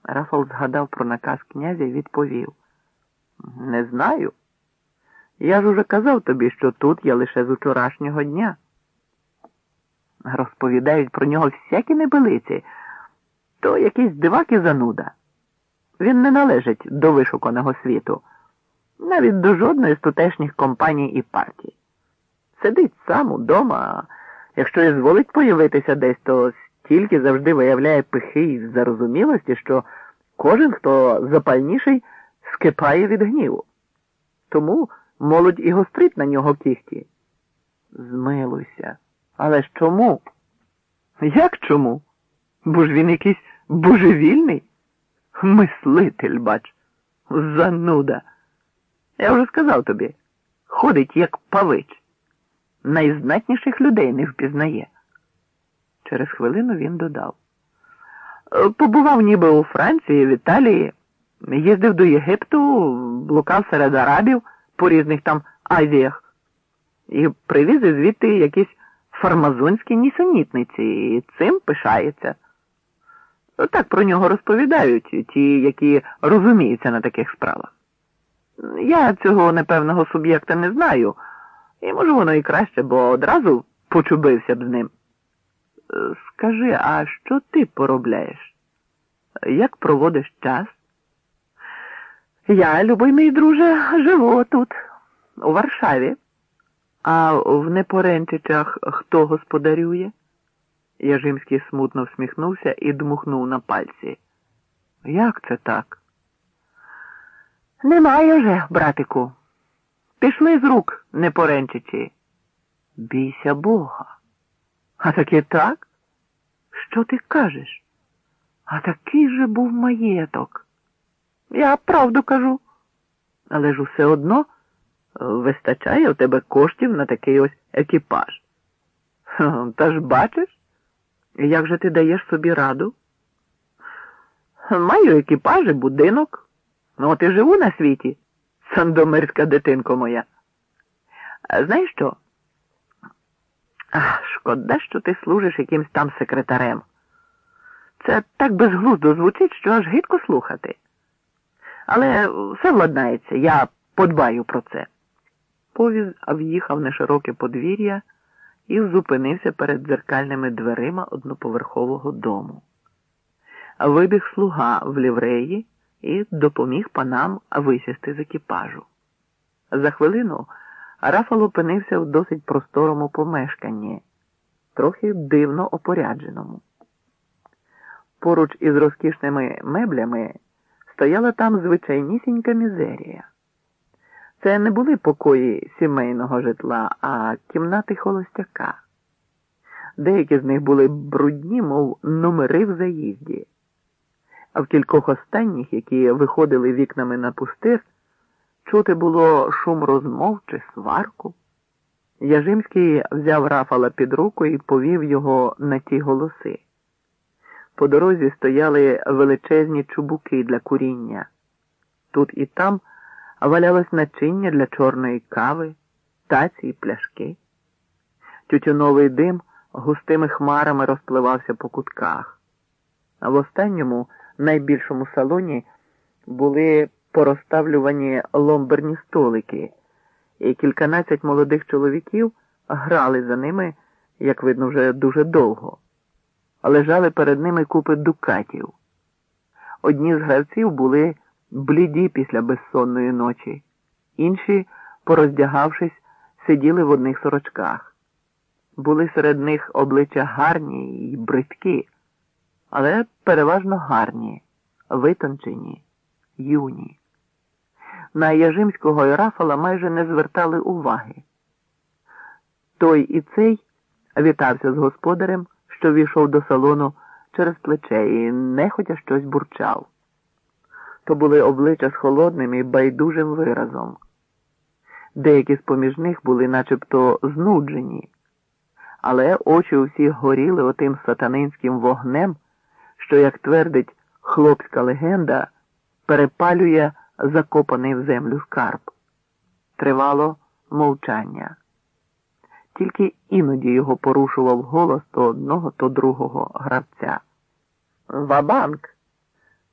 Рафал згадав про наказ князя і відповів. Не знаю. Я ж уже казав тобі, що тут я лише з учорашнього дня. Розповідають про нього всякі небилиці. То якийсь дивак і зануда. Він не належить до вишуканого світу, навіть до жодної з тутешніх компаній і партій. Сидить сам удома, а якщо і зволить появитися десь, то стільки завжди виявляє пихи і зарозумілості, що кожен, хто запальніший, скипає від гніву. Тому молодь і гострить на нього кіхті. Змилуйся. Але ж чому? Як чому? Бо ж він якийсь божевільний? Мислитель, бач, зануда. Я вже сказав тобі, ходить як павич. Найзнатніших людей не впізнає. Через хвилину він додав. Побував ніби у Франції, в Італії, їздив до Єгипту, блукав серед арабів по різних там Азіях і привіз звідти якісь фармазонські нісенітниці і цим пишається. Так про нього розповідають ті, які розуміються на таких справах. Я цього непевного суб'єкта не знаю, і може воно і краще, бо одразу почубився б з ним. Скажи, а що ти поробляєш? Як проводиш час? Я, любий мій друже, живу тут, у Варшаві. А в Непоренчичах хто господарює? Яжимський смутно всміхнувся і дмухнув на пальці. Як це так? Немає вже, братику. Пішли з рук, Непоренчичі. Бійся Бога. А таки так? Що ти кажеш? А такий же був маєток. Я правду кажу. Але ж усе одно вистачає у тебе коштів на такий ось екіпаж. Та ж бачиш, як же ти даєш собі раду? Маю екіпаж і будинок. От і живу на світі, сандомирська дитинко моя. Знаєш що? Шкода, що ти служиш якимсь там секретарем. Це так безглуздо звучить, що аж гидко слухати. Але все владнається, я подбаю про це. Повіз в'їхав на широке подвір'я і зупинився перед дзеркальними дверима одноповерхового дому. Вибіг слуга в лівреї і допоміг панам висісти з екіпажу. За хвилину Рафал опинився в досить просторому помешканні, трохи дивно опорядженому. Поруч із розкішними меблями стояла там звичайнісінька мізерія. Це не були покої сімейного житла, а кімнати холостяка. Деякі з них були брудні, мов номери в заїзді. А в кількох останніх, які виходили вікнами на пустир, чути було шум розмов чи сварку. Яжимський взяв Рафала під руку і повів його на ті голоси. По дорозі стояли величезні чубуки для куріння. Тут і там валялось начиння для чорної кави, таці і пляшки. Тютюновий дим густими хмарами розпливався по кутках. А в останньому, найбільшому салоні, були порозставлювані ломберні столики, і кільканадцять молодих чоловіків грали за ними, як видно, вже дуже довго. Лежали перед ними купи дукатів. Одні з гравців були бліді після безсонної ночі, інші, пороздягавшись, сиділи в одних сорочках. Були серед них обличчя гарні й бридкі, але переважно гарні, витончені, юні. На Яжимського і Рафала майже не звертали уваги. Той і цей вітався з господарем, що війшов до салону через плече і нехотя щось бурчав. То були обличчя з холодним і байдужим виразом. Деякі з-поміж них були начебто знуджені, але очі у всіх горіли отим сатанинським вогнем, що, як твердить хлопська легенда, перепалює закопаний в землю скарб. Тривало мовчання. Тільки іноді його порушував голос то одного, то другого гравця. «Ва-банк!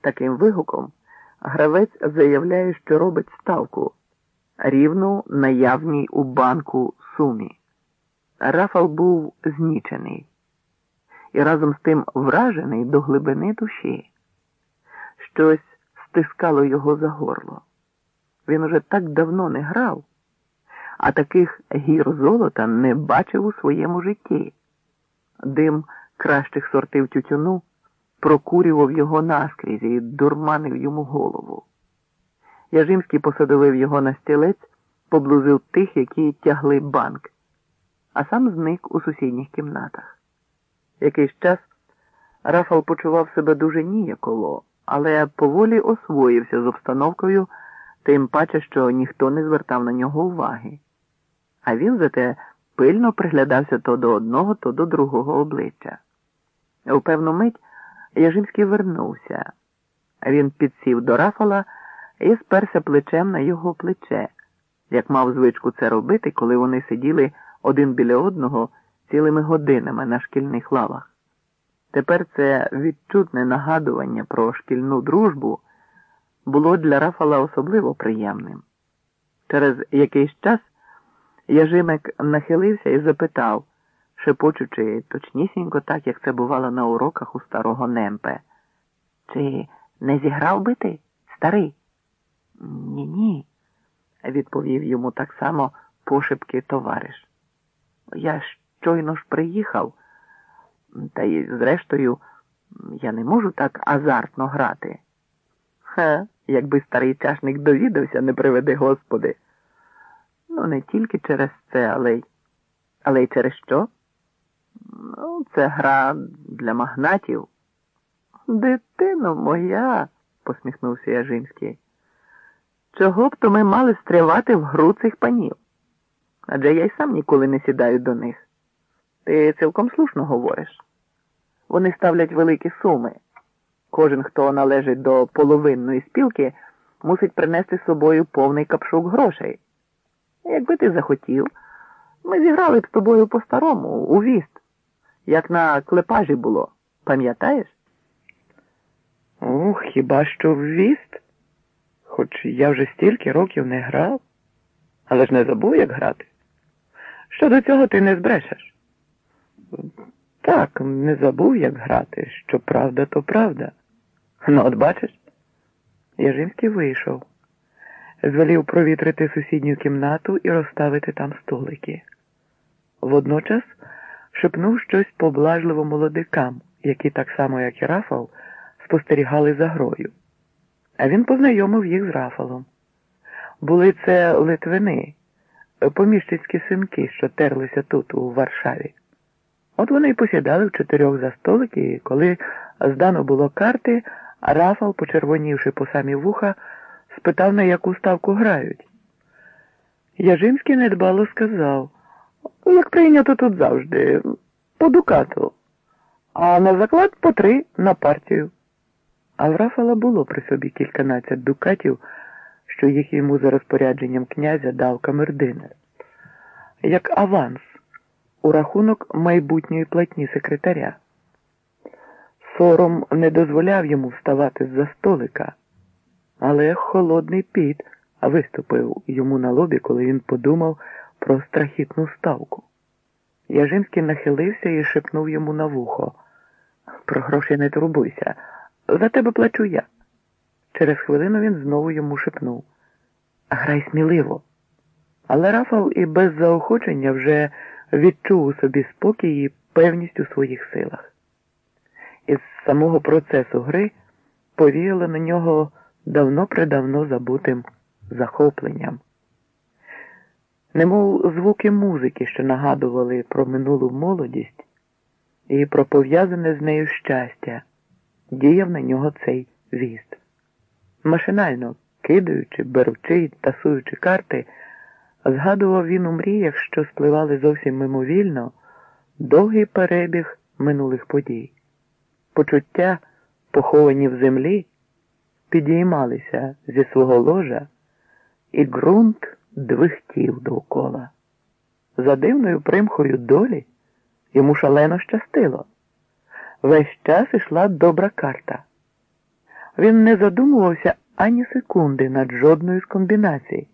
Таким вигуком гравець заявляє, що робить ставку, рівну наявній у банку сумі. Рафал був знічений і разом з тим вражений до глибини душі. Щось стискало його за горло. Він уже так давно не грав, а таких гір золота не бачив у своєму житті. Дим кращих сортів тютюну прокурював його наскрізь і дурманив йому голову. Яжимський посадовив його на стілець, поблузив тих, які тягли банк, а сам зник у сусідніх кімнатах. Якийсь час Рафал почував себе дуже ніяково, але поволі освоївся з обстановкою, тим паче, що ніхто не звертав на нього уваги. А він зате пильно приглядався то до одного, то до другого обличчя. У певну мить Яжимський вернувся. Він підсів до Рафала і сперся плечем на його плече, як мав звичку це робити, коли вони сиділи один біля одного цілими годинами на шкільних лавах. Тепер це відчутне нагадування про шкільну дружбу було для Рафала особливо приємним. Через якийсь час Яжимек нахилився і запитав, шепочучи точнісінько так, як це бувало на уроках у старого Немпе: «Чи не зіграв би ти, старий?» «Ні-ні», – відповів йому так само пошепки товариш. «Я щойно ж приїхав, та й зрештою я не можу так азартно грати». Якби старий чашник довідався, не приведи Господи. Ну, не тільки через це, але й через що? Ну, це гра для магнатів. Дитино моя, посміхнувся Яжимський. Чого б то ми мали стрявати в гру цих панів? Адже я й сам ніколи не сідаю до них. Ти цілком слушно говориш. Вони ставлять великі суми. Кожен, хто належить до половинної спілки, мусить принести з собою повний капшук грошей. Якби ти захотів, ми зіграли б з тобою по-старому, у віст, як на клепажі було, пам'ятаєш? Хіба що в віст? Хоч я вже стільки років не грав, але ж не забув, як грати. Щодо цього ти не збрешеш. Так, не забув, як грати. Що правда, то правда. Ну, от бачиш? Яжимський вийшов. Звелів провітрити сусідню кімнату і розставити там столики. Водночас шепнув щось поблажливо молодикам, які так само, як і Рафал, спостерігали за грою. А він познайомив їх з Рафалом. Були це литвини, поміщицькі синки, що терлися тут, у Варшаві. От вони й посідали в 4 за столик, і коли здано було карти, Рафал, почервонівши по самі вуха, спитав, на яку ставку грають. Яжимський недбало сказав: як прийнято тут завжди, по дукату, а на заклад по 3 на партію. А в Рафала було при собі кільканадцять дукатів, що їх йому за розпорядженням князя дав камердинер. Як аванс, у рахунок майбутньої платні секретаря. Сором не дозволяв йому вставати з-за столика, але холодний піт виступив йому на лобі, коли він подумав про страхітну ставку. Яжимський нахилився і шепнув йому на вухо: «Про гроші не турбуйся, за тебе плачу я». Через хвилину він знову йому шепнув: «Грай сміливо». Але Рафал і без заохочення вже відчув у собі спокій і певність у своїх силах. Із самого процесу гри повіяло на нього давно-предавно забутим захопленням. Немов звуки музики, що нагадували про минулу молодість і про пов'язане з нею щастя, діяв на нього цей віст. Машинально, кидаючи, беручи й тасуючи карти, згадував він у мріях, що спливали зовсім мимовільно, довгий перебіг минулих подій. Почуття, поховані в землі, підіймалися зі свого ложа, і ґрунт двихтів довкола. За дивною примхою долі йому шалено щастило. Весь час ішла добра карта. Він не задумувався ані секунди над жодною з комбінацій.